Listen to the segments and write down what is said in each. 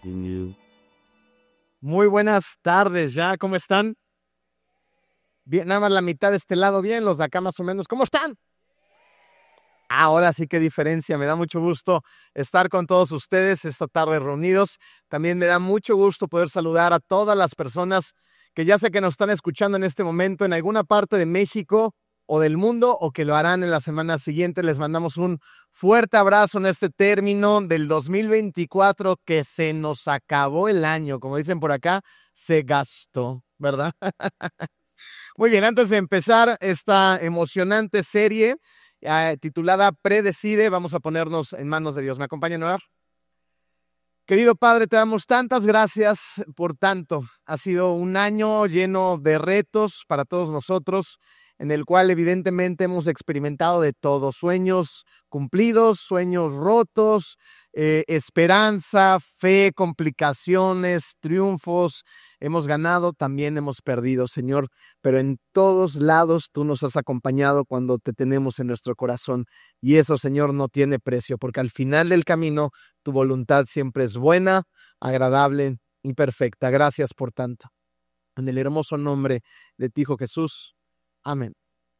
Muy buenas tardes ya, ¿cómo están? Bien, nada más la mitad de este lado bien, los de acá más o menos, ¿cómo están? Ahora sí qué diferencia, me da mucho gusto estar con todos ustedes esta tarde reunidos. También me da mucho gusto poder saludar a todas las personas que ya sé que nos están escuchando en este momento en alguna parte de México o del mundo o que lo harán en la semana siguiente. Les mandamos un fuerte abrazo en este término del 2024 que se nos acabó el año, como dicen por acá, se gastó, ¿verdad? Muy bien, antes de empezar esta emocionante serie titulada Predecide, vamos a ponernos en manos de Dios. ¿Me acompañan a orar? Querido Padre, te damos tantas gracias por tanto. Ha sido un año lleno de retos para todos nosotros, en el cual evidentemente hemos experimentado de todo, sueños cumplidos, sueños rotos, esperanza, fe, complicaciones, triunfos. Hemos ganado, también hemos perdido, Señor, pero en todos lados tú nos has acompañado cuando te tenemos en nuestro corazón. Y eso, Señor, no tiene precio, porque al final del camino tu voluntad siempre es buena, agradable y perfecta. Gracias por tanto. En el hermoso nombre de ti, Hijo Jesús. Amén.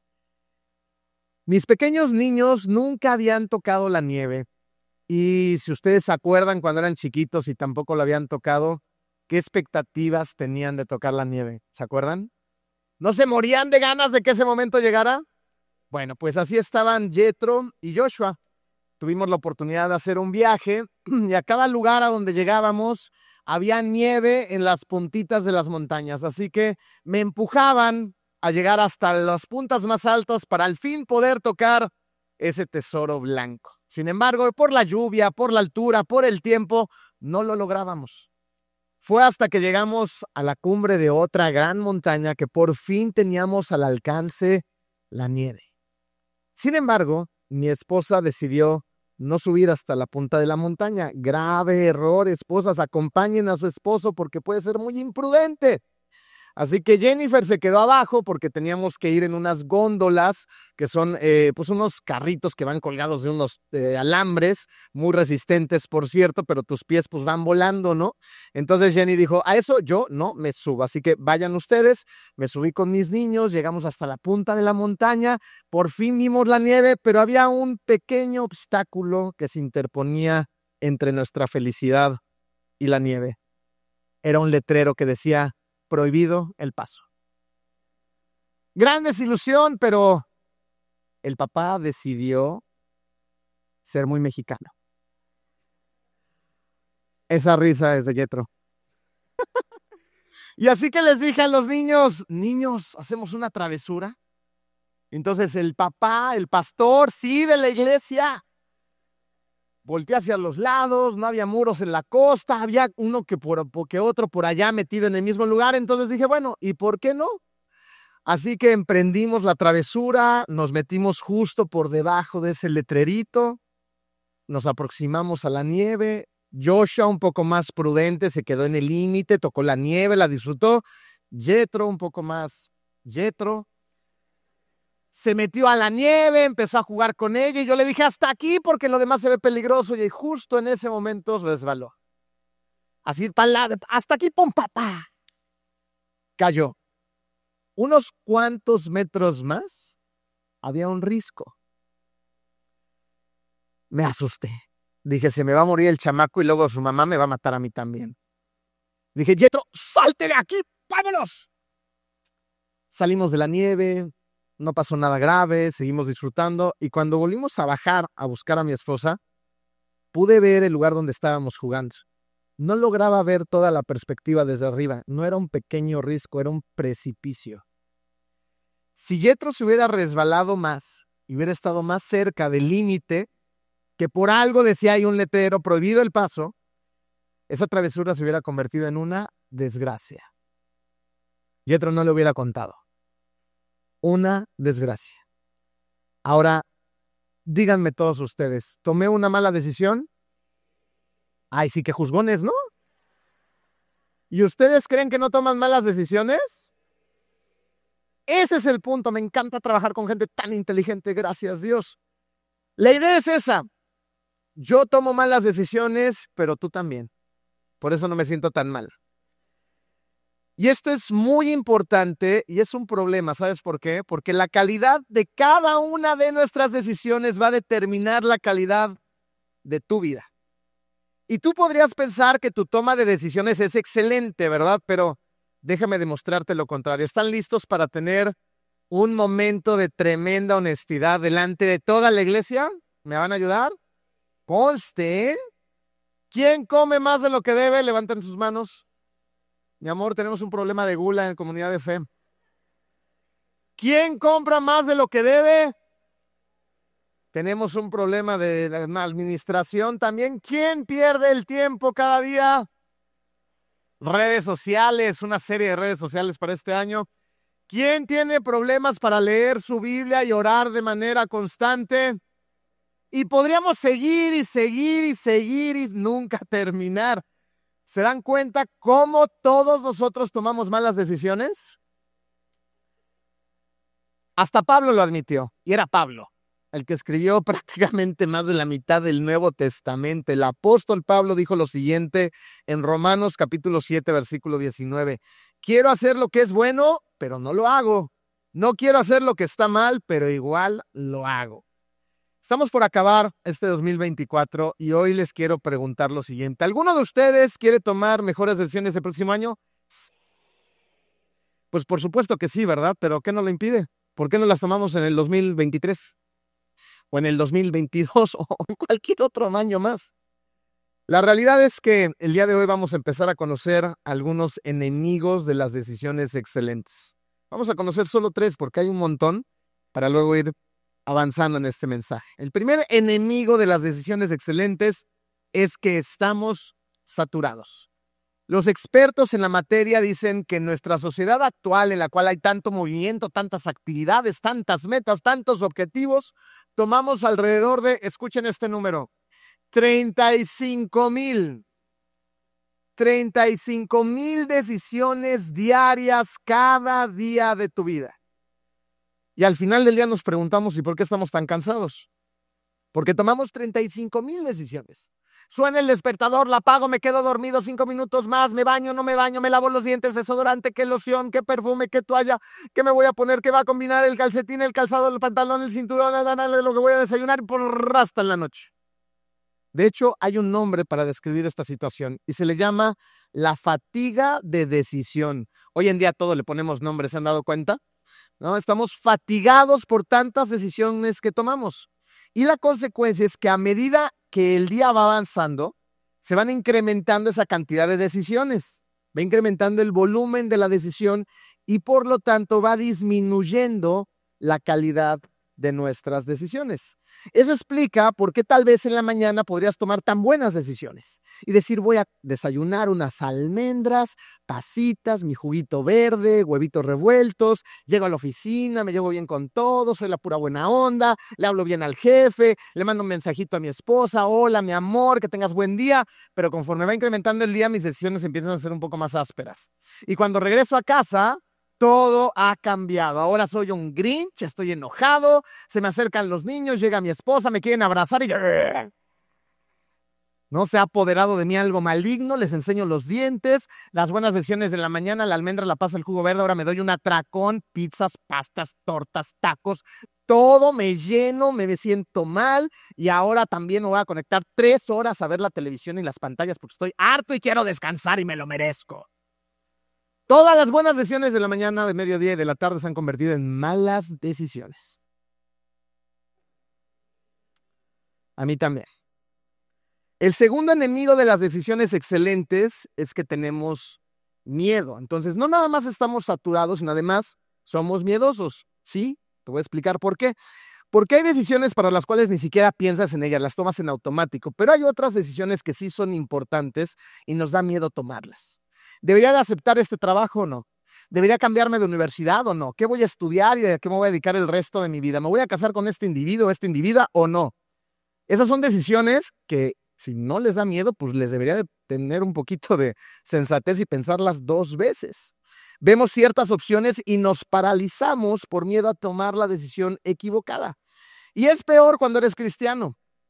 Mis pequeños niños nunca habían tocado la nieve. Y si ustedes se acuerdan cuando eran chiquitos y tampoco lo habían tocado, ¿qué expectativas tenían de tocar la nieve? ¿Se acuerdan? ¿No se morían de ganas de que ese momento llegara? Bueno, pues así estaban Jethro y Joshua. Tuvimos la oportunidad de hacer un viaje y a cada lugar a donde llegábamos había nieve en las puntitas de las montañas. Así que me empujaban a llegar hasta las puntas más altas para al fin poder tocar ese tesoro blanco. Sin embargo, por la lluvia, por la altura, por el tiempo, no lo lográbamos. Fue hasta que llegamos a la cumbre de otra gran montaña que por fin teníamos al alcance la nieve. Sin embargo, mi esposa decidió no subir hasta la punta de la montaña. Grave error, esposas, acompañen a su esposo porque puede ser muy imprudente. Así que Jennifer se quedó abajo porque teníamos que ir en unas góndolas que son pues unos carritos que van colgados de unos alambres muy resistentes, por cierto, pero tus pies pues van volando, ¿no? Entonces Jenny dijo, a eso yo no me subo, así que vayan ustedes. Me subí con mis niños, llegamos hasta la punta de la montaña, por fin vimos la nieve, pero había un pequeño obstáculo que se interponía entre nuestra felicidad y la nieve. Era un letrero que decía prohibido el paso. Gran desilusión, pero el papá decidió ser muy mexicano. Esa risa es de Jethro. Y así que les dije a los niños, hacemos una travesura. Entonces el papá, el pastor, sí, de la iglesia, volteé hacia los lados, no había muros en la costa, había uno que otro por allá metido en el mismo lugar. Entonces dije, bueno, ¿y por qué no? Así que emprendimos la travesura, nos metimos justo por debajo de ese letrerito, nos aproximamos a la nieve. Joshua, un poco más prudente, se quedó en el límite, tocó la nieve, la disfrutó. Jethro, un poco más Jethro, se metió a la nieve, empezó a jugar con ella y yo le dije hasta aquí porque lo demás se ve peligroso y justo en ese momento resbaló. Así, hasta aquí, pum, papá. Cayó. Unos cuantos metros más había un risco. Me asusté. Dije, se me va a morir el chamaco y luego su mamá me va a matar a mí también. Dije, Jethro, salte de aquí, vámonos. Salimos de la nieve, no pasó nada grave, seguimos disfrutando y cuando volvimos a bajar a buscar a mi esposa, pude ver el lugar donde estábamos jugando. No lograba ver toda la perspectiva desde arriba. No era un pequeño risco, era un precipicio. Si Jethro se hubiera resbalado más y hubiera estado más cerca del límite, que por algo decía hay un letrero prohibido el paso, esa travesura se hubiera convertido en una desgracia. Jethro no le hubiera contado. Una desgracia. Ahora, díganme todos ustedes, ¿tomé una mala decisión? Ay, sí que juzgones, ¿no? ¿Y ustedes creen que no toman malas decisiones? Ese es el punto. Me encanta trabajar con gente tan inteligente, gracias Dios. La idea es esa. Yo tomo malas decisiones, pero tú también. Por eso no me siento tan mal. Y esto es muy importante y es un problema, ¿sabes por qué? Porque la calidad de cada una de nuestras decisiones va a determinar la calidad de tu vida. Y tú podrías pensar que tu toma de decisiones es excelente, ¿verdad? Pero déjame demostrarte lo contrario. ¿Están listos para tener un momento de tremenda honestidad delante de toda la iglesia? ¿Me van a ayudar? Conste. ¿Quién come más de lo que debe? Levanten sus manos. Mi amor, tenemos un problema de gula en Comunidad de Fe. ¿Quién compra más de lo que debe? Tenemos un problema de la administración también. ¿Quién pierde el tiempo cada día? Redes sociales, una serie de redes sociales para este año. ¿Quién tiene problemas para leer su Biblia y orar de manera constante? Y podríamos seguir y seguir y seguir y nunca terminar. ¿Se dan cuenta cómo todos nosotros tomamos malas decisiones? Hasta Pablo lo admitió, y era Pablo, el que escribió prácticamente más de la mitad del Nuevo Testamento. El apóstol Pablo dijo lo siguiente en Romanos capítulo 7, versículo 19. Quiero hacer lo que es bueno, pero no lo hago. No quiero hacer lo que está mal, pero igual lo hago. Estamos por acabar este 2024 y hoy les quiero preguntar lo siguiente. ¿Alguno de ustedes quiere tomar mejores decisiones el próximo año? Pues por supuesto que sí, ¿verdad? Pero ¿qué nos lo impide? ¿Por qué no las tomamos en el 2023? O en el 2022 o en cualquier otro año más. La realidad es que el día de hoy vamos a empezar a conocer algunos enemigos de las decisiones excelentes. Vamos a conocer solo 3 porque hay un montón para luego ir avanzando en este mensaje. El primer enemigo de las decisiones excelentes es que estamos saturados. Los expertos en la materia dicen que en nuestra sociedad actual, en la cual hay tanto movimiento, tantas actividades, tantas metas, tantos objetivos, tomamos alrededor de, escuchen este número, 35,000 decisiones diarias cada día de tu vida. Y al final del día nos preguntamos, ¿y por qué estamos tan cansados? Porque tomamos 35,000 decisiones. Suena el despertador, la apago, me quedo dormido 5 minutos más, me baño, no me baño, me lavo los dientes, desodorante, qué loción, qué perfume, qué toalla, qué me voy a poner, qué va a combinar el calcetín, el calzado, el pantalón, el cinturón, lo que voy a desayunar por hasta en la noche. De hecho, hay un nombre para describir esta situación y se le llama la fatiga de decisión. Hoy en día a todo le ponemos nombres, ¿se han dado cuenta? ¿No? Estamos fatigados por tantas decisiones que tomamos. Y la consecuencia es que a medida que el día va avanzando, se van incrementando esa cantidad de decisiones. Va incrementando el volumen de la decisión y por lo tanto va disminuyendo la calidad de nuestras decisiones. Eso explica por qué tal vez en la mañana podrías tomar tan buenas decisiones y decir voy a desayunar unas almendras, pasitas, mi juguito verde, huevitos revueltos, llego a la oficina, me llevo bien con todos, soy la pura buena onda, le hablo bien al jefe, le mando un mensajito a mi esposa, hola mi amor, que tengas buen día, pero conforme va incrementando el día mis decisiones empiezan a ser un poco más ásperas. Y cuando regreso a casa, todo ha cambiado. Ahora soy un Grinch, estoy enojado, se me acercan los niños, llega mi esposa, me quieren abrazar y no se ha apoderado de mí algo maligno, les enseño los dientes, las buenas decisiones de la mañana, la almendra la pasa el jugo verde, ahora me doy un atracón, pizzas, pastas, tortas, tacos, todo me lleno, me siento mal y ahora también me voy a conectar 3 horas a ver la televisión y las pantallas porque estoy harto y quiero descansar y me lo merezco. Todas las buenas decisiones de la mañana, de mediodía y de la tarde se han convertido en malas decisiones. A mí también. El segundo enemigo de las decisiones excelentes es que tenemos miedo. Entonces, no nada más estamos saturados, sino además somos miedosos. ¿Sí? Te voy a explicar por qué. Porque hay decisiones para las cuales ni siquiera piensas en ellas, las tomas en automático, pero hay otras decisiones que sí son importantes y nos da miedo tomarlas. ¿Debería de aceptar este trabajo o no? ¿Debería cambiarme de universidad o no? ¿Qué voy a estudiar y a qué me voy a dedicar el resto de mi vida? ¿Me voy a casar con este individuo, esta individua o no? Esas son decisiones que si no les da miedo, pues les debería de tener un poquito de sensatez y pensarlas 2 veces. Vemos ciertas opciones y nos paralizamos por miedo a tomar la decisión equivocada. Y es peor cuando eres cristiano.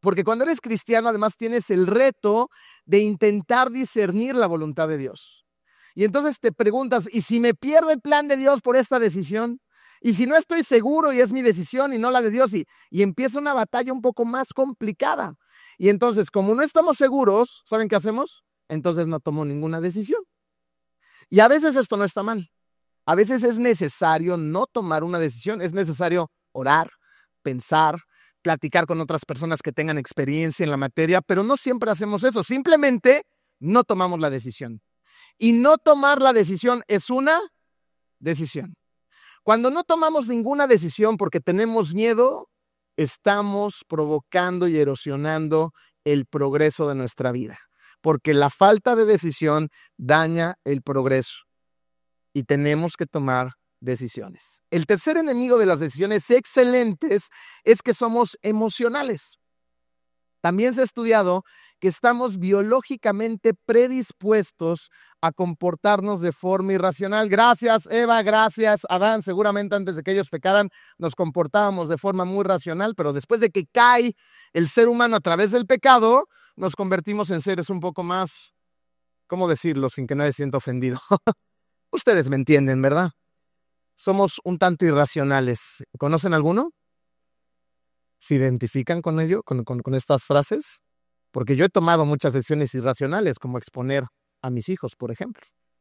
Porque cuando eres cristiano, además tienes el reto de intentar discernir la voluntad de Dios. Y entonces te preguntas, ¿y si me pierdo el plan de Dios por esta decisión? ¿Y si no estoy seguro y es mi decisión y no la de Dios? Y empieza una batalla un poco más complicada. Y entonces, como no estamos seguros, ¿saben qué hacemos? Entonces no tomo ninguna decisión. Y a veces esto no está mal. A veces es necesario no tomar una decisión. Es necesario orar, pensar, platicar con otras personas que tengan experiencia en la materia, pero no siempre hacemos eso. Simplemente no tomamos la decisión. Y no tomar la decisión es una decisión. Cuando no tomamos ninguna decisión porque tenemos miedo, estamos provocando y erosionando el progreso de nuestra vida. Porque la falta de decisión daña el progreso. Y tenemos que tomar decisiones. El tercer enemigo de las decisiones excelentes es que somos emocionales. También se ha estudiado que estamos biológicamente predispuestos a comportarnos de forma irracional. Gracias, Eva, gracias, Adán. Seguramente antes de que ellos pecaran nos comportábamos de forma muy racional, pero después de que cae el ser humano a través del pecado, nos convertimos en seres un poco más, ¿cómo decirlo sin que nadie se sienta ofendido? Ustedes me entienden, ¿verdad? Somos un tanto irracionales. ¿Conocen alguno? ¿Se identifican con ello, con estas frases? Porque yo he tomado muchas decisiones irracionales, como exponer a mis hijos, por ejemplo.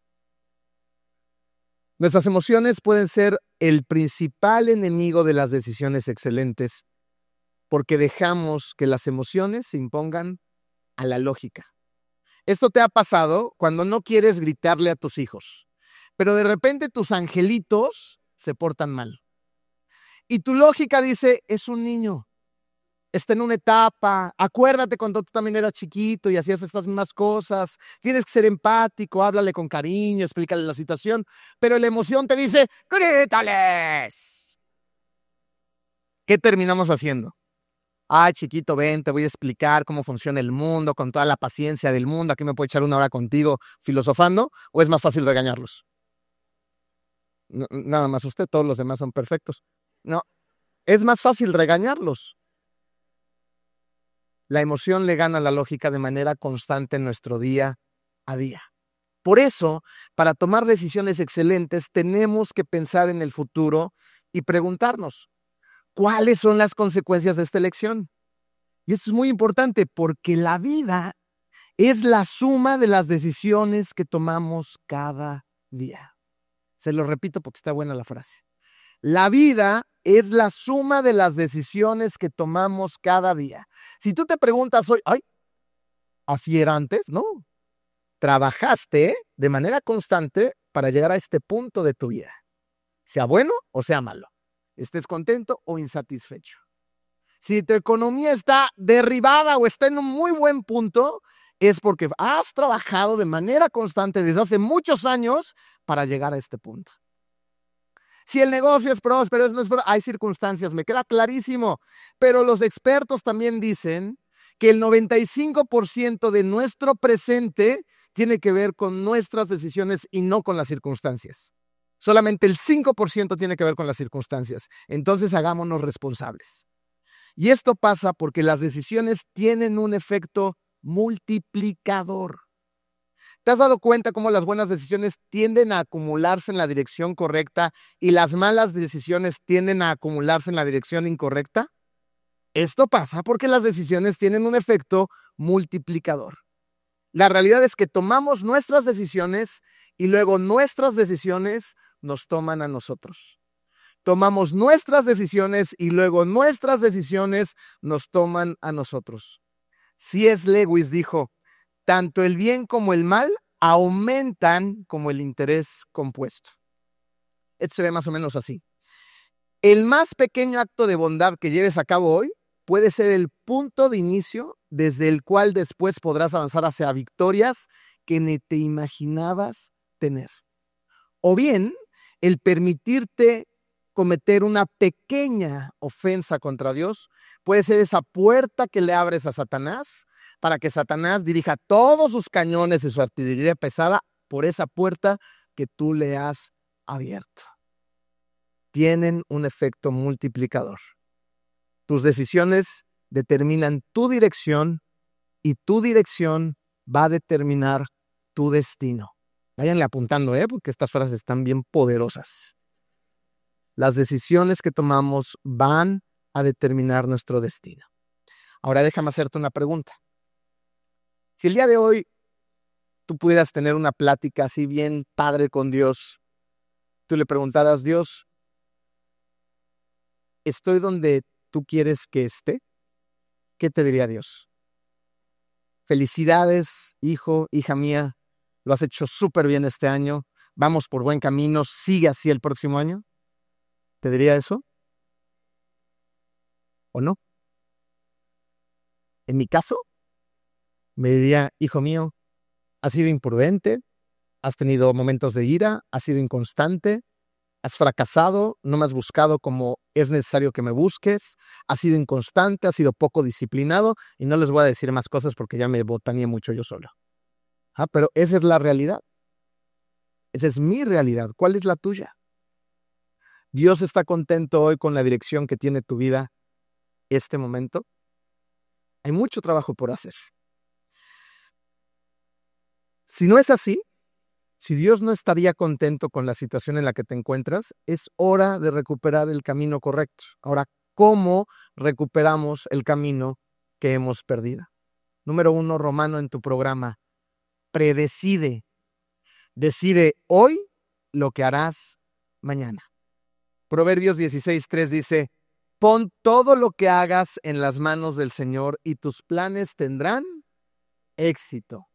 Nuestras emociones pueden ser el principal enemigo de las decisiones excelentes, porque dejamos que las emociones se impongan a la lógica. Esto te ha pasado cuando no quieres gritarle a tus hijos, pero de repente tus angelitos se portan mal. Y tu lógica dice, es un niño, está en una etapa, acuérdate cuando tú también eras chiquito y hacías estas mismas cosas, tienes que ser empático, háblale con cariño, explícale la situación, pero la emoción te dice, ¡grítales! ¿Qué terminamos haciendo? Ay, chiquito, ven, te voy a explicar cómo funciona el mundo con toda la paciencia del mundo, aquí me puedo echar una hora contigo filosofando, ¿o es más fácil regañarlos? Nada más usted, todos los demás son perfectos. No, es más fácil regañarlos. La emoción le gana a la lógica de manera constante en nuestro día a día. Por eso, para tomar decisiones excelentes, tenemos que pensar en el futuro y preguntarnos, ¿cuáles son las consecuencias de esta elección? Y esto es muy importante porque la vida es la suma de las decisiones que tomamos cada día. Se lo repito porque está buena la frase. La vida es la suma de las decisiones que tomamos cada día. Si tú te preguntas hoy, ay, ¿así era antes? No. Trabajaste de manera constante para llegar a este punto de tu vida. Sea bueno o sea malo. Estés contento o insatisfecho. Si tu economía está derribada o está en un muy buen punto, es porque has trabajado de manera constante desde hace muchos años para llegar a este punto. Si el negocio es próspero, hay circunstancias, me queda clarísimo, pero los expertos también dicen que el 95% de nuestro presente tiene que ver con nuestras decisiones y no con las circunstancias. Solamente el 5% tiene que ver con las circunstancias. Entonces hagámonos responsables. Y esto pasa porque las decisiones tienen un efecto multiplicador. ¿Te has dado cuenta cómo las buenas decisiones tienden a acumularse en la dirección correcta y las malas decisiones tienden a acumularse en la dirección incorrecta? Esto pasa porque las decisiones tienen un efecto multiplicador. La realidad es que tomamos nuestras decisiones y luego nuestras decisiones nos toman a nosotros. Tomamos nuestras decisiones y luego nuestras decisiones nos toman a nosotros. C.S. Lewis dijo, tanto el bien como el mal aumentan como el interés compuesto. Esto se ve más o menos así. El más pequeño acto de bondad que lleves a cabo hoy puede ser el punto de inicio desde el cual después podrás avanzar hacia victorias que ni te imaginabas tener. O bien, el permitirte cometer una pequeña ofensa contra Dios puede ser esa puerta que le abres a Satanás para que Satanás dirija todos sus cañones y su artillería pesada por esa puerta que tú le has abierto. Tienen un efecto multiplicador. Tus decisiones determinan tu dirección y tu dirección va a determinar tu destino. Váyanle apuntando, porque estas frases están bien poderosas. Las decisiones que tomamos van a determinar nuestro destino. Ahora déjame hacerte una pregunta. Si el día de hoy tú pudieras tener una plática así bien padre con Dios, tú le preguntaras, Dios, ¿estoy donde tú quieres que esté? ¿Qué te diría Dios? Felicidades, hijo, hija mía, lo has hecho súper bien este año, vamos por buen camino, sigue así el próximo año. ¿Te diría eso? ¿O no? En mi caso, me diría, hijo mío, has sido imprudente, has tenido momentos de ira, has sido inconstante, has fracasado, no me has buscado como es necesario que me busques, has sido inconstante, has sido poco disciplinado, y no les voy a decir más cosas porque ya me botaneé mucho yo solo. Pero esa es la realidad. Esa es mi realidad. ¿Cuál es la tuya? ¿Dios está contento hoy con la dirección que tiene tu vida este momento? Hay mucho trabajo por hacer. Si no es así, si Dios no estaría contento con la situación en la que te encuentras, es hora de recuperar el camino correcto. Ahora, ¿cómo recuperamos el camino que hemos perdido? Número 1, Romano, en tu programa, predecide. Decide hoy lo que harás mañana. Proverbios 16:3 dice, pon todo lo que hagas en las manos del Señor y tus planes tendrán éxito.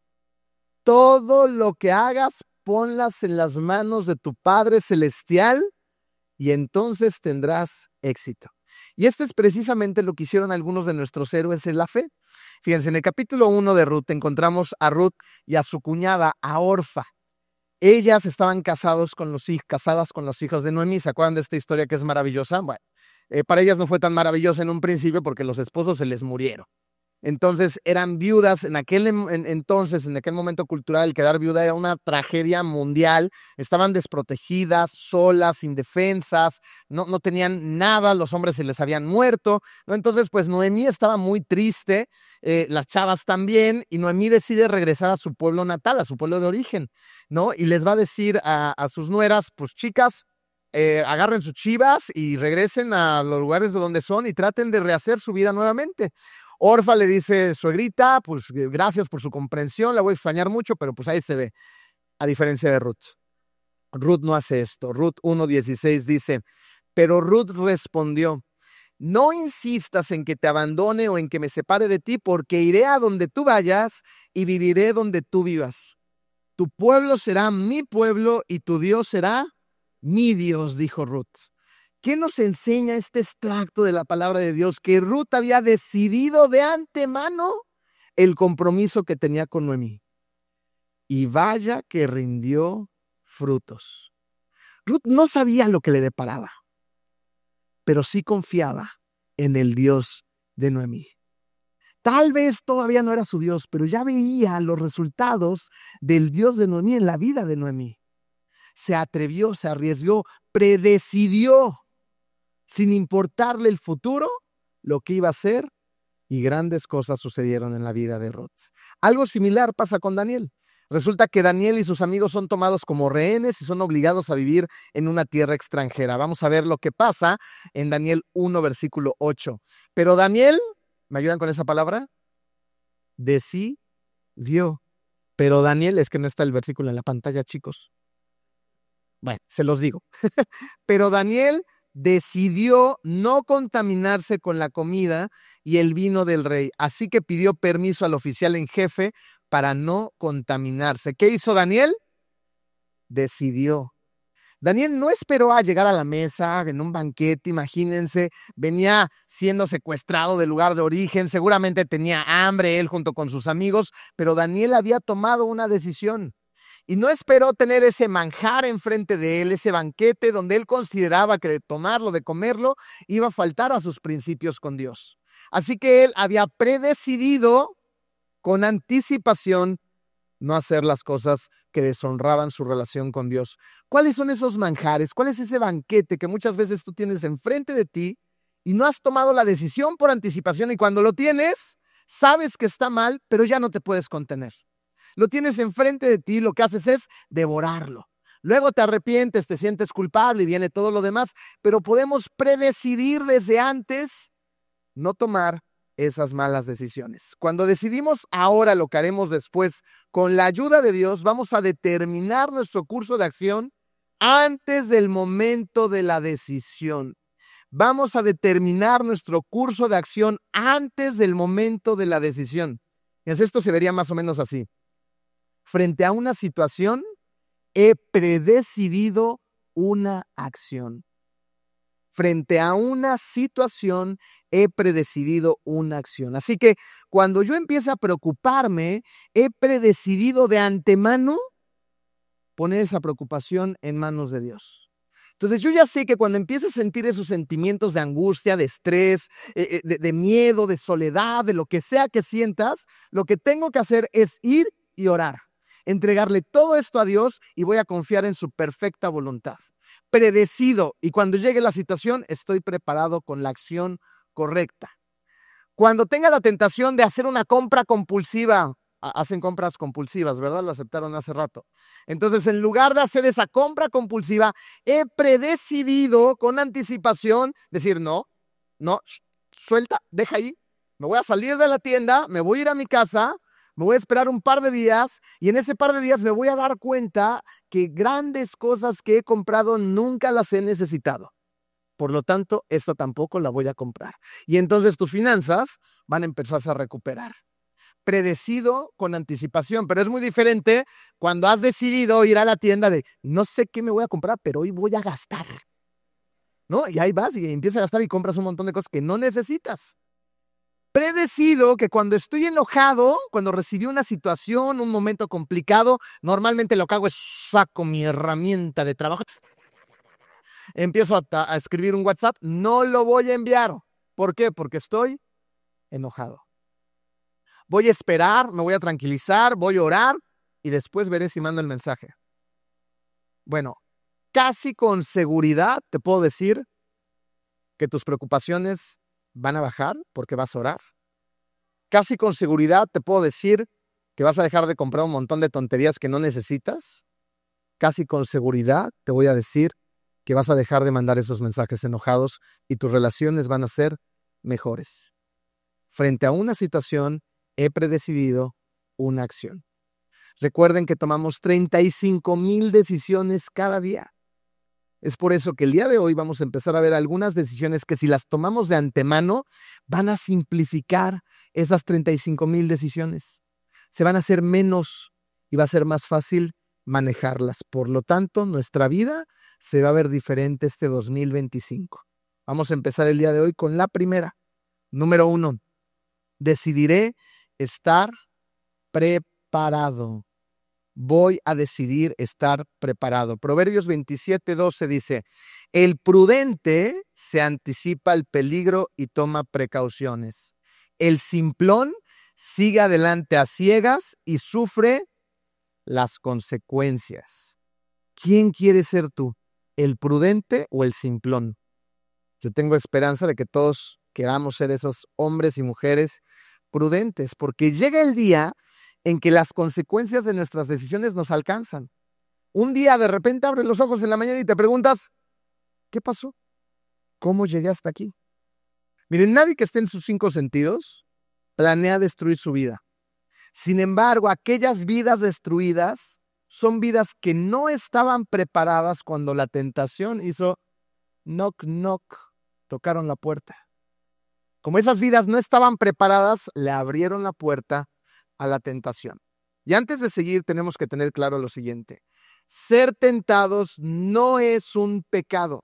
Todo lo que hagas, ponlas en las manos de tu Padre Celestial y entonces tendrás éxito. Y esto es precisamente lo que hicieron algunos de nuestros héroes en la fe. Fíjense, en el capítulo 1 de Ruth encontramos a Ruth y a su cuñada, a Orfa. Ellas estaban casadas con los hijos de Noemí. ¿Se acuerdan de esta historia que es maravillosa? Bueno, para ellas no fue tan maravillosa en un principio porque los esposos se les murieron. Entonces eran viudas. En aquel momento cultural, el quedar viuda era una tragedia mundial. Estaban desprotegidas, solas, indefensas, no tenían nada, los hombres se les habían muerto, ¿no? Entonces, pues Noemí estaba muy triste, las chavas también, y Noemí decide regresar a su pueblo natal, a su pueblo de origen, ¿no? Y les va a decir a sus nueras, pues chicas, agarren sus chivas y regresen a los lugares de donde son y traten de rehacer su vida nuevamente. Orfa le dice, suegrita, pues gracias por su comprensión, la voy a extrañar mucho, pero pues ahí se ve, a diferencia de Ruth. Ruth no hace esto. Ruth 1:16 dice, pero Ruth respondió, no insistas en que te abandone o en que me separe de ti, porque iré a donde tú vayas y viviré donde tú vivas. Tu pueblo será mi pueblo y tu Dios será mi Dios, dijo Ruth. ¿Qué nos enseña este extracto de la palabra de Dios? Que Ruth había decidido de antemano el compromiso que tenía con Noemí. Y vaya que rindió frutos. Ruth no sabía lo que le deparaba, pero sí confiaba en el Dios de Noemí. Tal vez todavía no era su Dios, pero ya veía los resultados del Dios de Noemí en la vida de Noemí. Se atrevió, se arriesgó, predecidió, sin importarle el futuro, lo que iba a hacer, y grandes cosas sucedieron en la vida de Ruth. Algo similar pasa con Daniel. Resulta que Daniel y sus amigos son tomados como rehenes y son obligados a vivir en una tierra extranjera. Vamos a ver lo que pasa en Daniel 1, versículo 8. Pero Daniel, ¿me ayudan con esa palabra? Decidió. Pero Daniel, es que no está el versículo en la pantalla, chicos. Bueno, se los digo. Pero Daniel decidió no contaminarse con la comida y el vino del rey. Así que pidió permiso al oficial en jefe para no contaminarse. ¿Qué hizo Daniel? Decidió. Daniel no esperó a llegar a la mesa en un banquete, imagínense, venía siendo secuestrado del lugar de origen, seguramente tenía hambre él junto con sus amigos, pero Daniel había tomado una decisión. Y no esperó tener ese manjar enfrente de él, ese banquete donde él consideraba que de tomarlo, de comerlo, iba a faltar a sus principios con Dios. Así que él había predecidido con anticipación no hacer las cosas que deshonraban su relación con Dios. ¿Cuáles son esos manjares? ¿Cuál es ese banquete que muchas veces tú tienes enfrente de ti y no has tomado la decisión por anticipación, y cuando lo tienes, sabes que está mal, pero ya no te puedes contener. Lo tienes enfrente de ti, lo que haces es devorarlo. Luego te arrepientes, te sientes culpable y viene todo lo demás, pero podemos predecidir desde antes no tomar esas malas decisiones. Cuando decidimos ahora lo que haremos después, con la ayuda de Dios, vamos a determinar nuestro curso de acción antes del momento de la decisión. Vamos a determinar nuestro curso de acción antes del momento de la decisión. Y esto se vería más o menos así. Frente a una situación, he predecidido una acción. Frente a una situación, he predecidido una acción. Así que cuando yo empiece a preocuparme, he predecidido de antemano poner esa preocupación en manos de Dios. Entonces yo ya sé que cuando empiece a sentir esos sentimientos de angustia, de estrés, de miedo, de soledad, de lo que sea que sientas, lo que tengo que hacer es ir y orar. Entregarle todo esto a Dios y voy a confiar en su perfecta voluntad. Predecido, y cuando llegue la situación estoy preparado con la acción correcta. Cuando tenga la tentación de hacer una compra compulsiva, hacen compras compulsivas, ¿verdad? Lo aceptaron hace rato. Entonces, en lugar de hacer esa compra compulsiva, he predecidido con anticipación decir no, suelta, deja ahí. Me voy a salir de la tienda, me voy a ir a mi casa, me voy a esperar un par de días y en ese par de días me voy a dar cuenta que grandes cosas que he comprado nunca las he necesitado. Por lo tanto, esta tampoco la voy a comprar. Y entonces tus finanzas van a empezar a recuperar. Predecido con anticipación, pero es muy diferente cuando has decidido ir a la tienda de no sé qué me voy a comprar, pero hoy voy a gastar, ¿no? Y ahí vas y empiezas a gastar y compras un montón de cosas que no necesitas. Predecido que cuando estoy enojado, cuando recibí una situación, un momento complicado, normalmente lo que hago es saco mi herramienta de trabajo, empiezo a escribir un WhatsApp, no lo voy a enviar. ¿Por qué? Porque estoy enojado. Voy a esperar, me voy a tranquilizar, voy a orar y después veré si mando el mensaje. Bueno, casi con seguridad te puedo decir que tus preocupaciones van a bajar porque vas a orar. Casi con seguridad te puedo decir que vas a dejar de comprar un montón de tonterías que no necesitas. Casi con seguridad te voy a decir que vas a dejar de mandar esos mensajes enojados y tus relaciones van a ser mejores. Frente a una situación, he predecidido una acción. Recuerden que tomamos 35,000 decisiones cada día. Es por eso que el día de hoy vamos a empezar a ver algunas decisiones que si las tomamos de antemano, van a simplificar esas 35,000 decisiones. Se van a hacer menos y va a ser más fácil manejarlas. Por lo tanto, nuestra vida se va a ver diferente este 2025. Vamos a empezar el día de hoy con la primera. Número 1. Decidiré estar preparado. Voy a decidir estar preparado. Proverbios 27:12 dice, el prudente se anticipa al peligro y toma precauciones. El simplón sigue adelante a ciegas y sufre las consecuencias. ¿Quién quiere ser tú? ¿El prudente o el simplón? Yo tengo esperanza de que todos queramos ser esos hombres y mujeres prudentes, porque llega el día en que las consecuencias de nuestras decisiones nos alcanzan. Un día de repente abres los ojos en la mañana y te preguntas, ¿qué pasó? ¿Cómo llegué hasta aquí? Miren, nadie que esté en sus 5 sentidos planea destruir su vida. Sin embargo, aquellas vidas destruidas son vidas que no estaban preparadas cuando la tentación hizo knock, knock, tocaron la puerta. Como esas vidas no estaban preparadas, le abrieron la puerta a la tentación. Y antes de seguir, tenemos que tener claro lo siguiente. Ser tentados no es un pecado.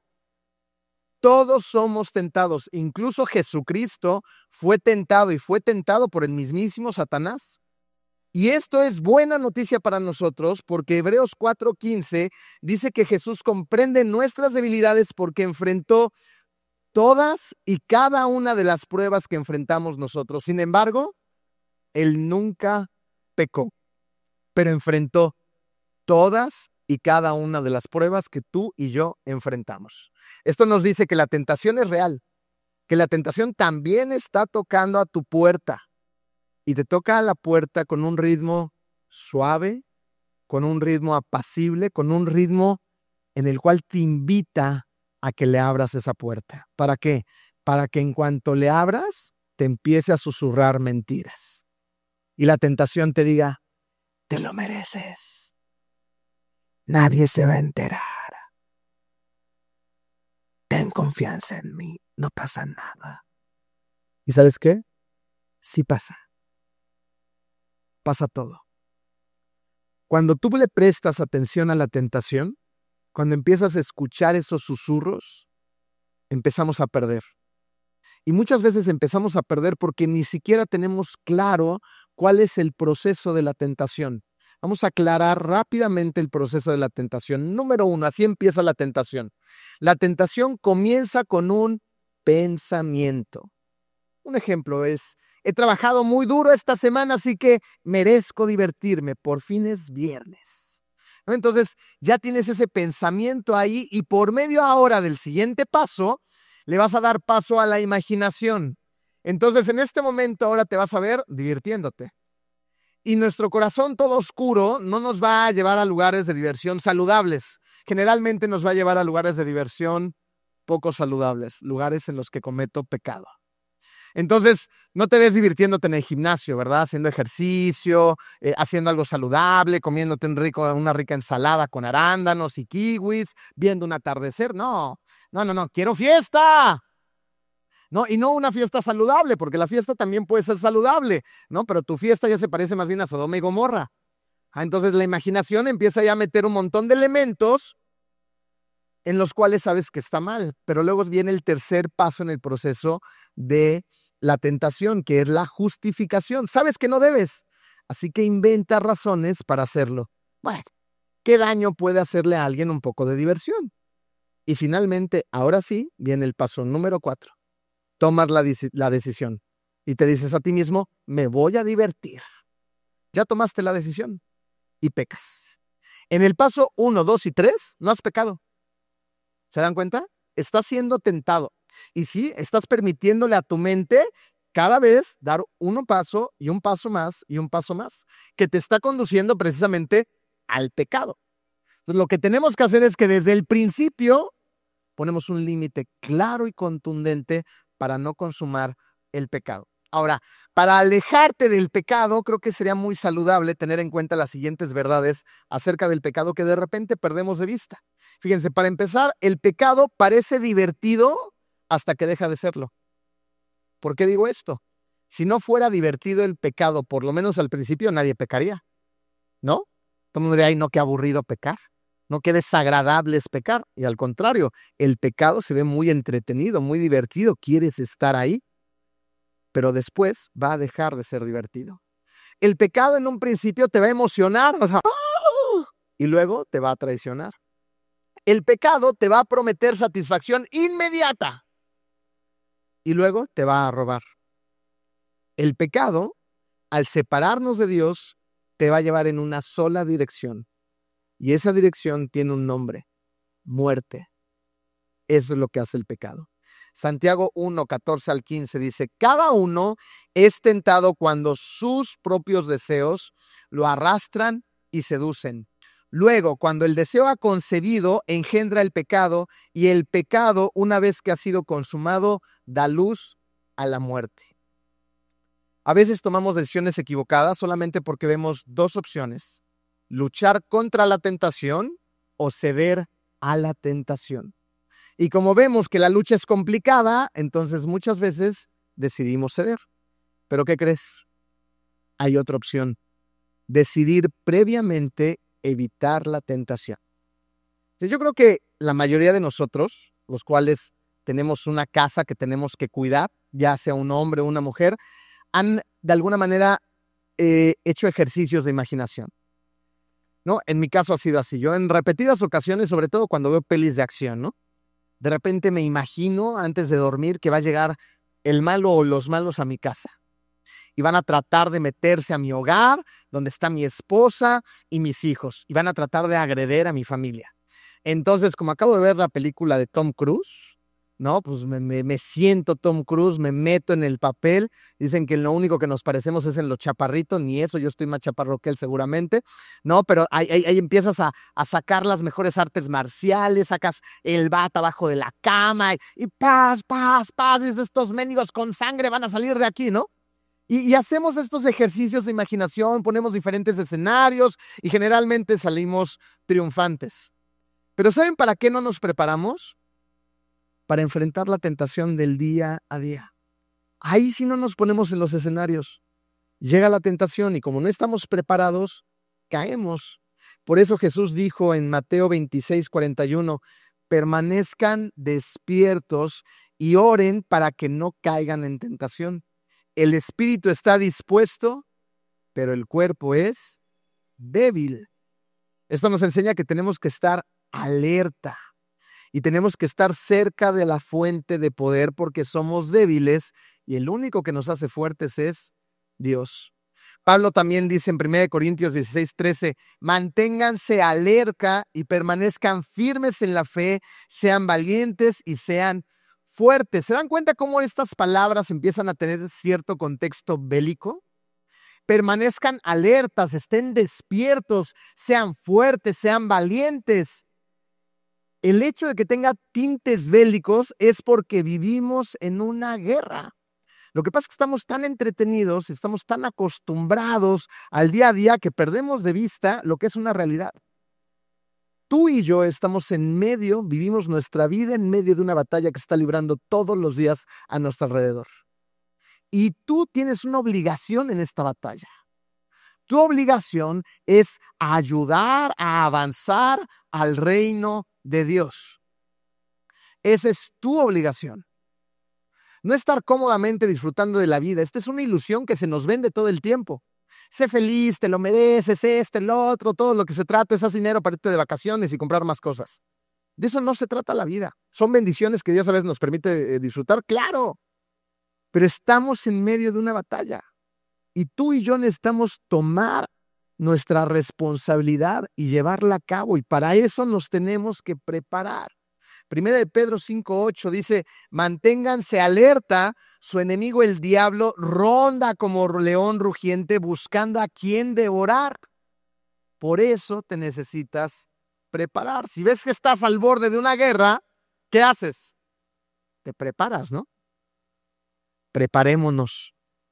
Todos somos tentados. Incluso Jesucristo fue tentado y fue tentado por el mismísimo Satanás. Y esto es buena noticia para nosotros porque Hebreos 4:15 dice que Jesús comprende nuestras debilidades porque enfrentó todas y cada una de las pruebas que enfrentamos nosotros. Sin embargo, Él nunca pecó, pero enfrentó todas y cada una de las pruebas que tú y yo enfrentamos. Esto nos dice que la tentación es real, que la tentación también está tocando a tu puerta y te toca a la puerta con un ritmo suave, con un ritmo apacible, con un ritmo en el cual te invita a que le abras esa puerta. ¿Para qué? Para que en cuanto le abras, te empiece a susurrar mentiras. Y la tentación te diga, te lo mereces. Nadie se va a enterar. Ten confianza en mí, no pasa nada. ¿Y sabes qué? Sí pasa. Pasa todo. Cuando tú le prestas atención a la tentación, cuando empiezas a escuchar esos susurros, empezamos a perder. Y muchas veces empezamos a perder porque ni siquiera tenemos claro cuál es el proceso de la tentación. Vamos a aclarar rápidamente el proceso de la tentación. Número 1, así empieza la tentación. La tentación comienza con un pensamiento. Un ejemplo es, he trabajado muy duro esta semana, así que merezco divertirme. Por fin es viernes. ¿No? Entonces ya tienes ese pensamiento ahí y por medio ahora del siguiente paso, le vas a dar paso a la imaginación. Entonces en este momento ahora te vas a ver divirtiéndote. Y nuestro corazón todo oscuro no nos va a llevar a lugares de diversión saludables. Generalmente nos va a llevar a lugares de diversión poco saludables, lugares en los que cometo pecado. Entonces, no te ves divirtiéndote en el gimnasio, ¿verdad? Haciendo ejercicio, haciendo algo saludable, comiéndote una rica ensalada con arándanos y kiwis, viendo un atardecer. No, quiero fiesta. No, y no una fiesta saludable, porque la fiesta también puede ser saludable, ¿no? Pero tu fiesta ya se parece más bien a Sodoma y Gomorra. Entonces la imaginación empieza ya a meter un montón de elementos en los cuales sabes que está mal, pero luego viene el tercer paso en el proceso de la tentación, que es la justificación. Sabes que no debes, así que inventa razones para hacerlo. Bueno, ¿qué daño puede hacerle a alguien un poco de diversión? Y finalmente, ahora sí, viene el paso número 4. Tomas la decisión y te dices a ti mismo, me voy a divertir. Ya tomaste la decisión y pecas. En el paso 1, 2 y 3 no has pecado. ¿Se dan cuenta? Estás siendo tentado. Y sí, estás permitiéndole a tu mente cada vez dar un paso y un paso más y un paso más, que te está conduciendo precisamente al pecado. Entonces, lo que tenemos que hacer es que desde el principio ponemos un límite claro y contundente para no consumar el pecado. Ahora, para alejarte del pecado, creo que sería muy saludable tener en cuenta las siguientes verdades acerca del pecado que de repente perdemos de vista. Fíjense, para empezar, el pecado parece divertido hasta que deja de serlo. ¿Por qué digo esto? Si no fuera divertido el pecado, por lo menos al principio, nadie pecaría, ¿no? Todo el mundo diría, ay, no, qué aburrido pecar. No, qué desagradable es pecar. Y al contrario, el pecado se ve muy entretenido, muy divertido. Quieres estar ahí, pero después va a dejar de ser divertido. El pecado en un principio te va a emocionar, o sea, ¡oh! Y luego te va a traicionar. El pecado te va a prometer satisfacción inmediata y luego te va a robar. El pecado, al separarnos de Dios, te va a llevar en una sola dirección. Y esa dirección tiene un nombre: muerte. Eso es lo que hace el pecado. Santiago 1, 14 al 15 dice, cada uno es tentado cuando sus propios deseos lo arrastran y seducen. Luego, cuando el deseo ha concebido, engendra el pecado, y el pecado, una vez que ha sido consumado, da luz a la muerte. A veces tomamos decisiones equivocadas solamente porque vemos dos opciones: luchar contra la tentación o ceder a la tentación. Y como vemos que la lucha es complicada, entonces muchas veces decidimos ceder. ¿Pero qué crees? Hay otra opción: decidir previamente evitar la tentación. Yo creo que la mayoría de nosotros, los cuales tenemos una casa que tenemos que cuidar, ya sea un hombre o una mujer, han de alguna manera hecho ejercicios de imaginación, ¿no? En mi caso ha sido así. Yo en repetidas ocasiones, sobre todo cuando veo pelis de acción, ¿no? De repente me imagino antes de dormir que va a llegar el malo o los malos a mi casa y van a tratar de meterse a mi hogar, donde está mi esposa y mis hijos, y van a tratar de agredir a mi familia. Entonces, como acabo de ver la película de Tom Cruise, ¿no? Pues me siento Tom Cruise, me meto en el papel. Dicen que lo único que nos parecemos es en los chaparritos, ni eso, yo estoy más chaparro que él seguramente, ¿no? Pero ahí empiezas a sacar las mejores artes marciales, sacas el bat abajo de la cama y paz, y estos mendigos con sangre van a salir de aquí, ¿no? Y hacemos estos ejercicios de imaginación, ponemos diferentes escenarios y generalmente salimos triunfantes. Pero ¿saben para qué no nos preparamos? Para enfrentar la tentación del día a día. Ahí sí no nos ponemos en los escenarios. Llega la tentación y como no estamos preparados, caemos. Por eso Jesús dijo en Mateo 26:41, permanezcan despiertos y oren para que no caigan en tentación. El espíritu está dispuesto, pero el cuerpo es débil. Esto nos enseña que tenemos que estar alerta. Y tenemos que estar cerca de la fuente de poder porque somos débiles y el único que nos hace fuertes es Dios. Pablo también dice en 1 Corintios 16:13, manténganse alerta y permanezcan firmes en la fe, sean valientes y sean fuertes. ¿Se dan cuenta cómo estas palabras empiezan a tener cierto contexto bélico? Permanezcan alertas, estén despiertos, sean fuertes, sean valientes. El hecho de que tenga tintes bélicos es porque vivimos en una guerra. Lo que pasa es que estamos tan entretenidos, estamos tan acostumbrados al día a día que perdemos de vista lo que es una realidad. Tú y yo estamos en medio, vivimos nuestra vida en medio de una batalla que está librando todos los días a nuestro alrededor. Y tú tienes una obligación en esta batalla. Tu obligación es ayudar a avanzar al reino de Dios. Esa es tu obligación. No estar cómodamente disfrutando de la vida. Esta es una ilusión que se nos vende todo el tiempo. Sé feliz, te lo mereces, el otro, todo lo que se trata es hacer dinero para irte de vacaciones y comprar más cosas. De eso no se trata la vida. Son bendiciones que Dios a veces nos permite disfrutar, claro. Pero estamos en medio de una batalla. Y tú y yo necesitamos tomar nuestra responsabilidad y llevarla a cabo. Y para eso nos tenemos que preparar. Primera de Pedro 5:8 dice, manténganse alerta, su enemigo el diablo ronda como león rugiente buscando a quien devorar. Por eso te necesitas preparar. Si ves que estás al borde de una guerra, ¿qué haces? Te preparas, ¿no? Preparémonos.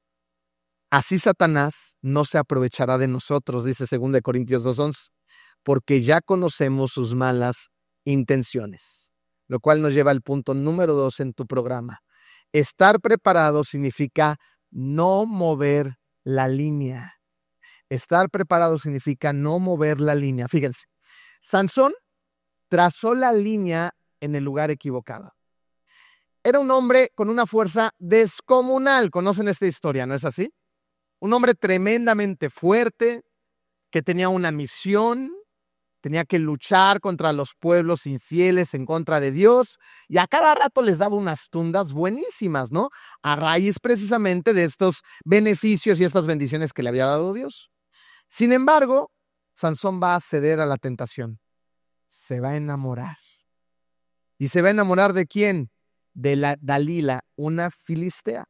Así Satanás no se aprovechará de nosotros, dice 2 Corintios 2:11, porque ya conocemos sus malas intenciones. Lo cual nos lleva al punto número 2 en tu programa. Estar preparado significa no mover la línea. Estar preparado significa no mover la línea. Fíjense, Sansón trazó la línea en el lugar equivocado. Era un hombre con una fuerza descomunal. ¿Conocen esta historia, no es así? Un hombre tremendamente fuerte, que tenía una misión, tenía que luchar contra los pueblos infieles en contra de Dios y a cada rato les daba unas tundas buenísimas, ¿no? A raíz precisamente de estos beneficios y estas bendiciones que le había dado Dios. Sin embargo, Sansón va a ceder a la tentación. Se va a enamorar. ¿Y se va a enamorar de quién? De la Dalila, una filistea.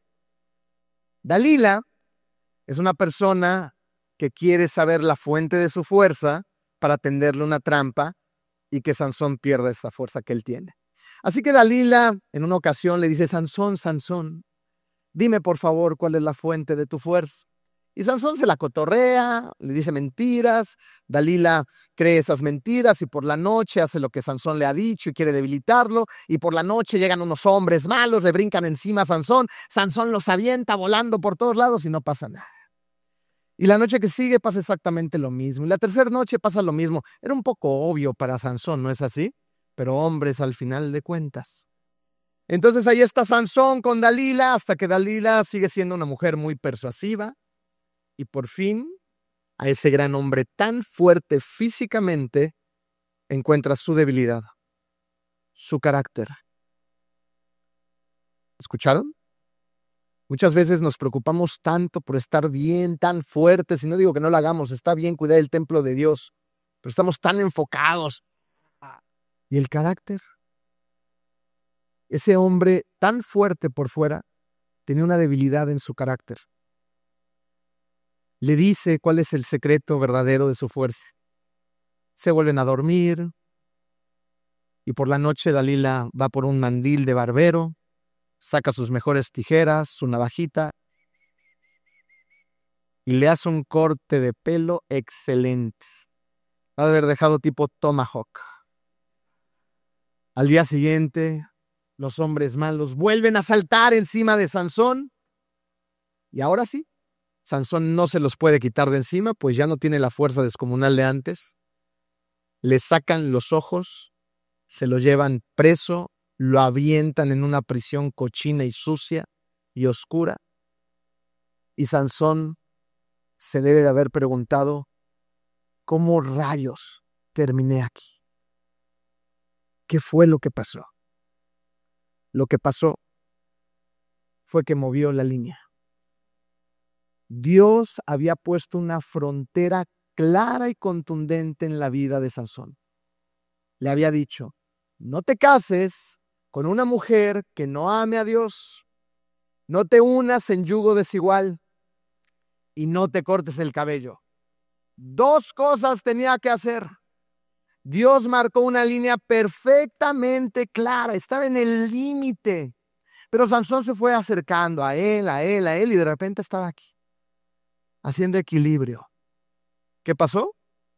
Dalila es una persona que quiere saber la fuente de su fuerza para tenderle una trampa y que Sansón pierda esta fuerza que él tiene. Así que Dalila en una ocasión le dice, Sansón, dime por favor cuál es la fuente de tu fuerza. Y Sansón se la cotorrea, le dice mentiras, Dalila cree esas mentiras y por la noche hace lo que Sansón le ha dicho y quiere debilitarlo, y por la noche llegan unos hombres malos, le brincan encima a Sansón, Sansón los avienta volando por todos lados y no pasa nada. Y la noche que sigue pasa exactamente lo mismo. Y la tercera noche pasa lo mismo. Era un poco obvio para Sansón, ¿no es así? Pero hombres al final de cuentas. Entonces ahí está Sansón con Dalila, hasta que Dalila sigue siendo una mujer muy persuasiva. Y por fin, a ese gran hombre tan fuerte físicamente, encuentra su debilidad, su carácter. ¿Escucharon? Muchas veces nos preocupamos tanto por estar bien, tan fuertes, y no digo que no lo hagamos, está bien cuidar el templo de Dios, pero estamos tan enfocados. ¿Y el carácter? Ese hombre tan fuerte por fuera tenía una debilidad en su carácter. Le dice cuál es el secreto verdadero de su fuerza. Se vuelven a dormir y por la noche Dalila va por un mandil de barbero, saca sus mejores tijeras, su navajita y le hace un corte de pelo excelente. Va a haber dejado tipo Tomahawk. Al día siguiente, los hombres malos vuelven a saltar encima de Sansón y ahora sí, Sansón no se los puede quitar de encima, pues ya no tiene la fuerza descomunal de antes. Le sacan los ojos, se lo llevan preso, lo avientan en una prisión cochina y sucia y oscura. Y Sansón se debe de haber preguntado, ¿cómo rayos terminé aquí? ¿Qué fue lo que pasó? Lo que pasó fue que movió la línea. Dios había puesto una frontera clara y contundente en la vida de Sansón. Le había dicho, no te cases con una mujer que no ame a Dios, no te unas en yugo desigual y no te cortes el cabello. 2 cosas tenía que hacer. Dios marcó una línea perfectamente clara, estaba en el límite, pero Sansón se fue acercando a él y de repente estaba aquí, haciendo equilibrio. ¿Qué pasó?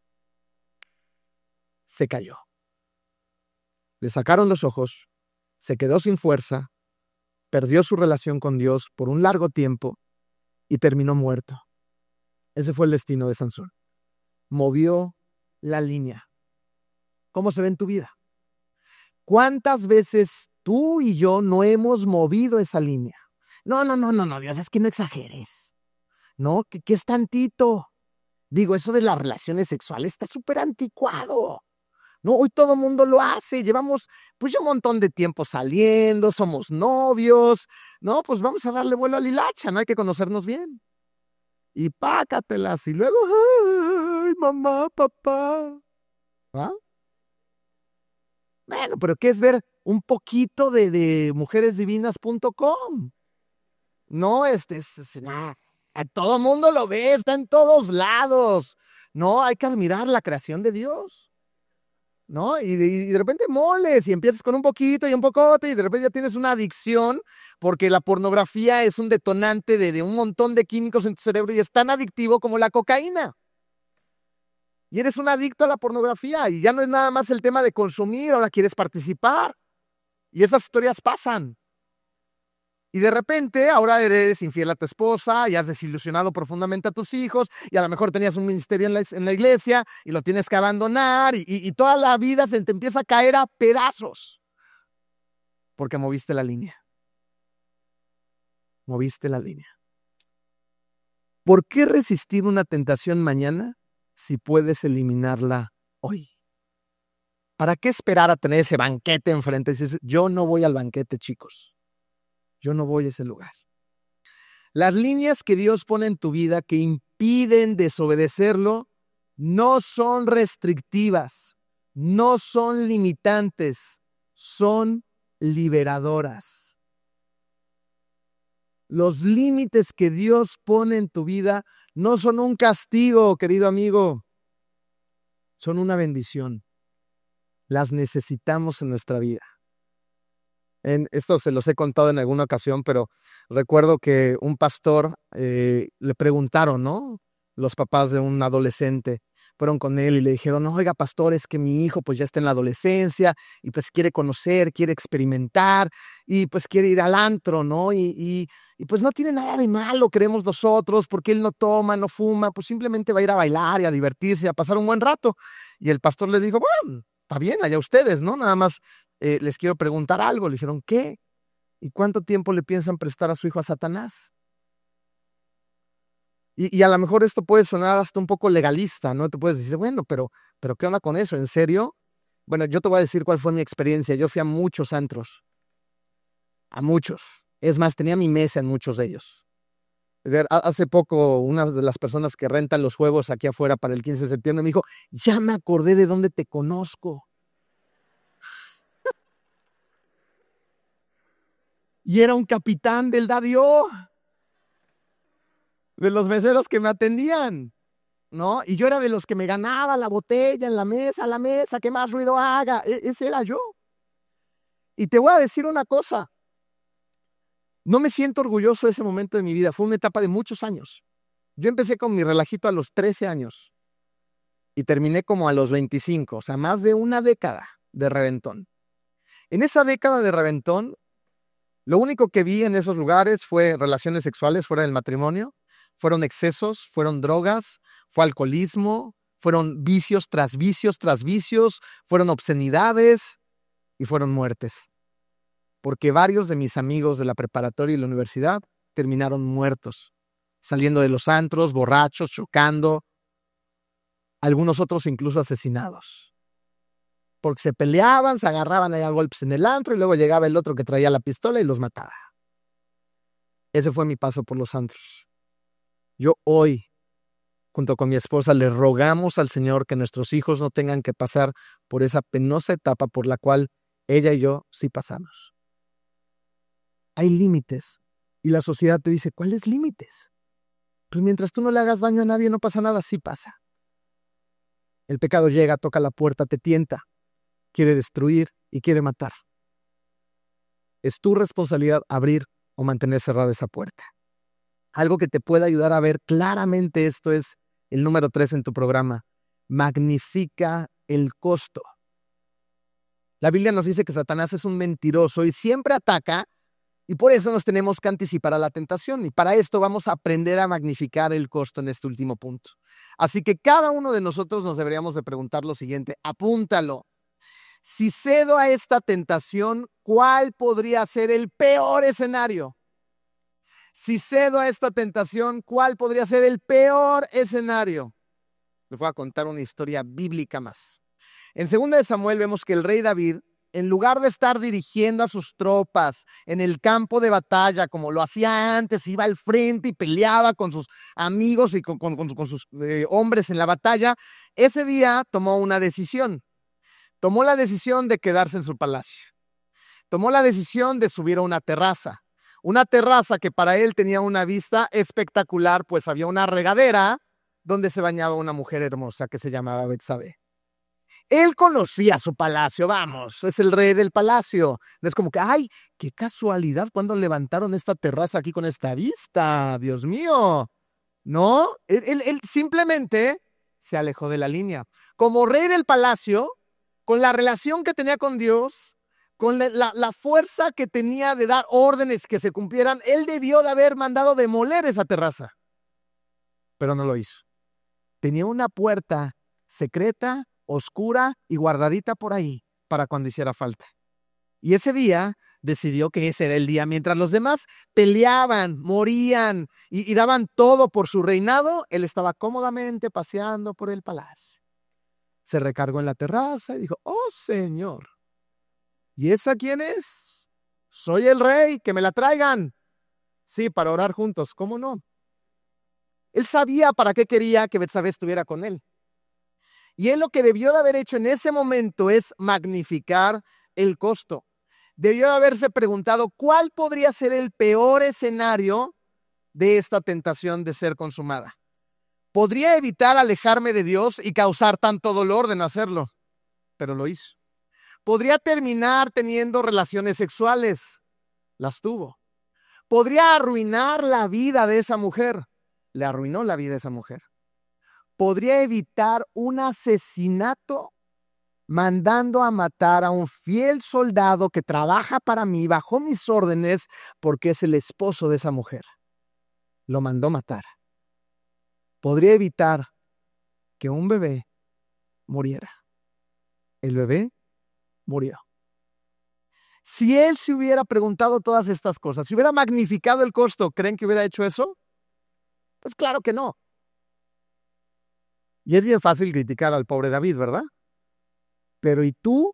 Se cayó. Le sacaron los ojos, se quedó sin fuerza, perdió su relación con Dios por un largo tiempo y terminó muerto. Ese fue el destino de Sansón. Movió la línea. ¿Cómo se ve en tu vida? ¿Cuántas veces tú y yo no hemos movido esa línea? No, Dios, es que no exageres. No, que es tantito. Digo, eso de las relaciones sexuales está súper anticuado. No, hoy todo el mundo lo hace, llevamos pues ya un montón de tiempo saliendo, somos novios, no, pues vamos a darle vuelo a la hilacha, no hay que conocernos bien. Y pácatelas, y luego, ay, mamá, papá. ¿Ah? Bueno, pero ¿qué es ver un poquito de mujeresdivinas.com? No, a todo el mundo lo ve, está en todos lados. No, hay que admirar la creación de Dios. ¿No? Y de repente moles y empiezas con un poquito y un pocote y de repente ya tienes una adicción porque la pornografía es un detonante de un montón de químicos en tu cerebro y es tan adictivo como la cocaína. Y eres un adicto a la pornografía y ya no es nada más el tema de consumir, ahora quieres participar. Y esas historias pasan. Y de repente ahora eres infiel a tu esposa y has desilusionado profundamente a tus hijos y a lo mejor tenías un ministerio en la iglesia y lo tienes que abandonar y toda la vida se te empieza a caer a pedazos porque moviste la línea. Moviste la línea. ¿Por qué resistir una tentación mañana si puedes eliminarla hoy? ¿Para qué esperar a tener ese banquete enfrente? Dices, yo no voy al banquete, chicos. Yo no voy a ese lugar. Las líneas que Dios pone en tu vida que impiden desobedecerlo no son restrictivas, no son limitantes, son liberadoras. Los límites que Dios pone en tu vida no son un castigo, querido amigo, son una bendición. Las necesitamos en nuestra vida. Esto se los he contado en alguna ocasión, pero recuerdo que un pastor le preguntaron, ¿no? Los papás de un adolescente fueron con él y le dijeron, no, oiga, pastor, es que mi hijo pues ya está en la adolescencia y pues quiere conocer, quiere experimentar y pues quiere ir al antro, ¿no? Y pues no tiene nada de malo, creemos nosotros, porque él no toma, no fuma, pues simplemente va a ir a bailar y a divertirse, a pasar un buen rato. Y el pastor le dijo, bueno, está bien, allá ustedes, ¿no? Nada más les quiero preguntar algo. Le dijeron, ¿qué? ¿Y cuánto tiempo le piensan prestar a su hijo a Satanás? Y a lo mejor esto puede sonar hasta un poco legalista, ¿no? Te puedes decir, bueno, pero ¿qué onda con eso? ¿En serio? Bueno, yo te voy a decir cuál fue mi experiencia. Yo fui a muchos antros. A muchos. Es más, tenía mi mesa en muchos de ellos. Hace poco, una de las personas que rentan los juegos aquí afuera para el 15 de septiembre me dijo, ya me acordé de dónde te conozco. Y era un capitán del Daddy-O, de los meseros que me atendían, ¿no? Y yo era de los que me ganaba la botella en la mesa, que más ruido haga. Ese era yo. Y te voy a decir una cosa. No me siento orgulloso de ese momento de mi vida. Fue una etapa de muchos años. Yo empecé con mi relajito a los 13 años y terminé como a los 25, o sea, más de una década de reventón. En esa década de reventón, lo único que vi en esos lugares fue relaciones sexuales fuera del matrimonio, fueron excesos, fueron drogas, fue alcoholismo, fueron vicios tras vicios tras vicios, fueron obscenidades y fueron muertes. Porque varios de mis amigos de la preparatoria y la universidad terminaron muertos, saliendo de los antros, borrachos, chocando, algunos otros incluso asesinados. Porque se peleaban, se agarraban ahí a golpes en el antro y luego llegaba el otro que traía la pistola y los mataba. Ese fue mi paso por los antros. Yo hoy, junto con mi esposa, le rogamos al Señor que nuestros hijos no tengan que pasar por esa penosa etapa por la cual ella y yo sí pasamos. Hay límites y la sociedad te dice, ¿cuáles límites? Pues mientras tú no le hagas daño a nadie no pasa nada, sí pasa. El pecado llega, toca la puerta, te tienta, quiere destruir y quiere matar. Es tu responsabilidad abrir o mantener cerrada esa puerta. Algo que te puede ayudar a ver claramente esto es el número 3 en tu programa. Magnifica el costo. La Biblia nos dice que Satanás es un mentiroso y siempre ataca, y por eso nos tenemos que anticipar a la tentación. Y para esto vamos a aprender a magnificar el costo en este último punto. Así que cada uno de nosotros nos deberíamos de preguntar lo siguiente. Apúntalo. Si cedo a esta tentación, ¿cuál podría ser el peor escenario? Si cedo a esta tentación, ¿cuál podría ser el peor escenario? Les voy a contar una historia bíblica más. En 2 de Samuel vemos que el rey David, en lugar de estar dirigiendo a sus tropas en el campo de batalla, como lo hacía antes, iba al frente y peleaba con sus amigos y con sus hombres en la batalla, ese día tomó una decisión. Tomó la decisión de quedarse en su palacio. Tomó la decisión de subir a una terraza que para él tenía una vista espectacular, pues había una regadera donde se bañaba una mujer hermosa que se llamaba Betsabé. Él conocía su palacio, vamos, es el rey del palacio. No es como que, ay, qué casualidad cuando levantaron esta terraza aquí con esta vista, Dios mío. No, él simplemente se alejó de la línea. Como rey del palacio, con la relación que tenía con Dios, con la fuerza que tenía de dar órdenes que se cumplieran, él debió de haber mandado demoler esa terraza. Pero no lo hizo. Tenía una puerta secreta, oscura y guardadita por ahí para cuando hiciera falta. Y ese día decidió que ese era el día. Mientras los demás peleaban, morían y daban todo por su reinado, él estaba cómodamente paseando por el palacio. Se recargó en la terraza y dijo, oh Señor, ¿y esa quién es? Soy el rey, que me la traigan. Sí, para orar juntos, ¿cómo no? Él sabía para qué quería que Betsabé estuviera con él. Y él lo que debió de haber hecho en ese momento es magnificar el costo. Debió de haberse preguntado cuál podría ser el peor escenario de esta tentación de ser consumada. Podría evitar alejarme de Dios y causar tanto dolor de no hacerlo, pero lo hizo. Podría terminar teniendo relaciones sexuales, las tuvo. Podría arruinar la vida de esa mujer, le arruinó la vida de esa mujer. Podría evitar un asesinato mandando a matar a un fiel soldado que trabaja para mí bajo mis órdenes porque es el esposo de esa mujer. Lo mandó matar. Podría evitar que un bebé muriera. El bebé murió. Si él se hubiera preguntado todas estas cosas, si hubiera magnificado el costo, ¿creen que hubiera hecho eso? Pues claro que no. Y es bien fácil criticar al pobre David, ¿verdad? Pero ¿y tú?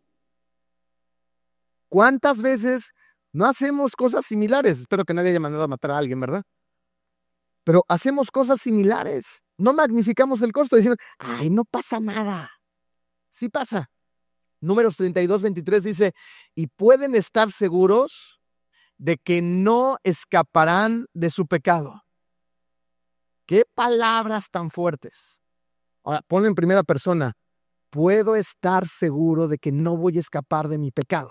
¿Cuántas veces no hacemos cosas similares? Espero que nadie haya mandado a matar a alguien, ¿verdad? Pero hacemos cosas similares. No magnificamos el costo diciendo, ay, no pasa nada. Sí pasa. Números 32, 23 dice, y pueden estar seguros de que no escaparán de su pecado. ¡Qué palabras tan fuertes! Ahora, ponlo en primera persona. Puedo estar seguro de que no voy a escapar de mi pecado.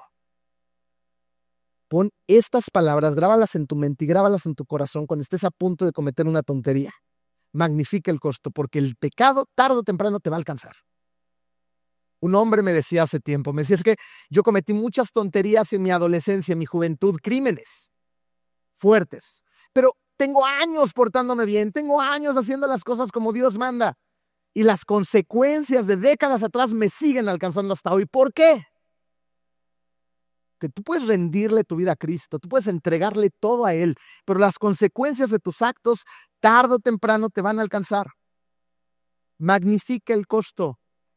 Pon estas palabras, grábalas en tu mente y grábalas en tu corazón cuando estés a punto de cometer una tontería. Magnifica el costo, porque el pecado tarde o temprano te va a alcanzar. Un hombre me decía hace tiempo, me decía, es que yo cometí muchas tonterías en mi adolescencia, en mi juventud, crímenes fuertes, pero tengo años portándome bien, tengo años haciendo las cosas como Dios manda, y las consecuencias de décadas atrás me siguen alcanzando hasta hoy. ¿Por qué? Que tú puedes rendirle tu vida a Cristo, tú puedes entregarle todo a Él, pero las consecuencias de tus actos tarde o temprano te van a alcanzar. Magnifica el costo.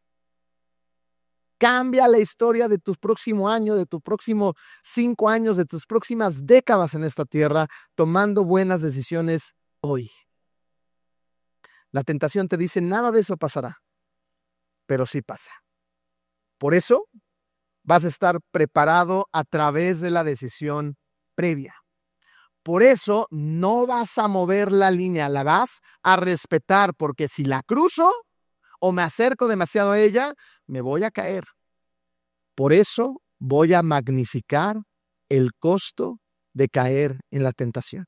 Cambia la historia de tu próximo año, de tus próximos 5 años, de tus próximas décadas en esta tierra, tomando buenas decisiones hoy. La tentación te dice, nada de eso pasará, pero sí pasa. Por eso vas a estar preparado a través de la decisión previa. Por eso no vas a mover la línea, la vas a respetar, porque si la cruzo o me acerco demasiado a ella, me voy a caer. Por eso voy a magnificar el costo de caer en la tentación.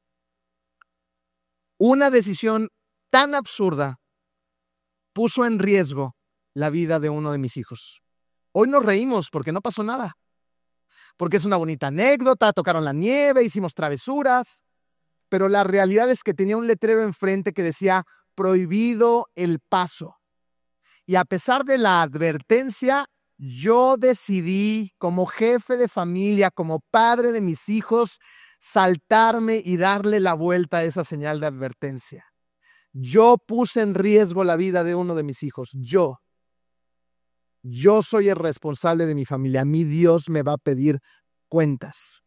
Una decisión tan absurda puso en riesgo la vida de uno de mis hijos. Hoy nos reímos porque no pasó nada. Porque es una bonita anécdota, tocaron la nieve, hicimos travesuras, pero la realidad es que tenía un letrero enfrente que decía prohibido el paso. Y a pesar de la advertencia, yo decidí como jefe de familia, como padre de mis hijos, saltarme y darle la vuelta a esa señal de advertencia. Yo puse en riesgo la vida de uno de mis hijos. Yo soy el responsable de mi familia. A mí Dios me va a pedir cuentas.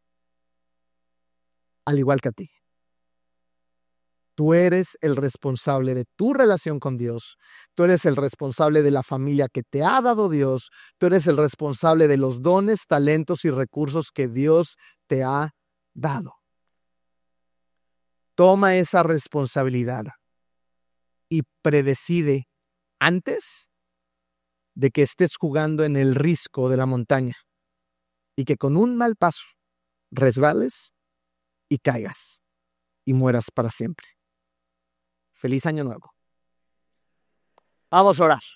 Al igual que a ti. Tú eres el responsable de tu relación con Dios. Tú eres el responsable de la familia que te ha dado Dios. Tú eres el responsable de los dones, talentos y recursos que Dios te ha dado. Toma esa responsabilidad y predecide antes de que estés jugando en el risco de la montaña y que con un mal paso resbales y caigas y mueras para siempre. Feliz Año Nuevo. Vamos a orar.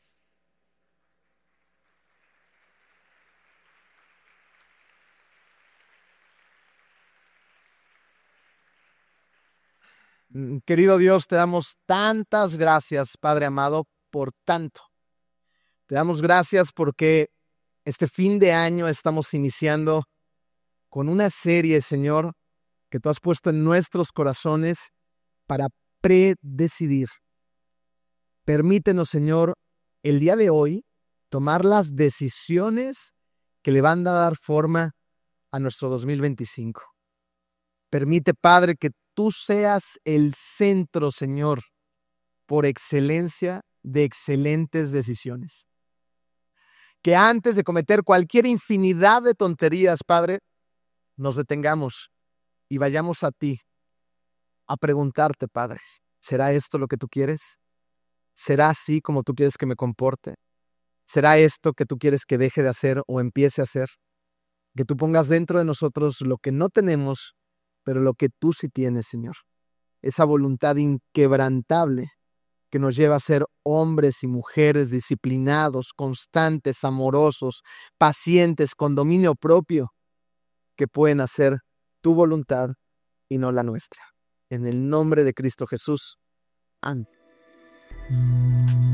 Querido Dios, te damos tantas gracias, Padre amado, por tanto. Te damos gracias porque este fin de año estamos iniciando con una serie, Señor, que tú has puesto en nuestros corazones para predecidir. Permítenos, Señor, el día de hoy tomar las decisiones que le van a dar forma a nuestro 2025. Permite, Padre, que tú seas el centro, Señor, por excelencia de excelentes decisiones. Que antes de cometer cualquier infinidad de tonterías, Padre, nos detengamos y vayamos a ti a preguntarte, Padre, ¿será esto lo que tú quieres? ¿Será así como tú quieres que me comporte? ¿Será esto que tú quieres que deje de hacer o empiece a hacer? Que tú pongas dentro de nosotros lo que no tenemos, pero lo que tú sí tienes, Señor. Esa voluntad inquebrantable que nos lleva a ser hombres y mujeres disciplinados, constantes, amorosos, pacientes, con dominio propio, que pueden hacer tu voluntad y no la nuestra. En el nombre de Cristo Jesús. Amén.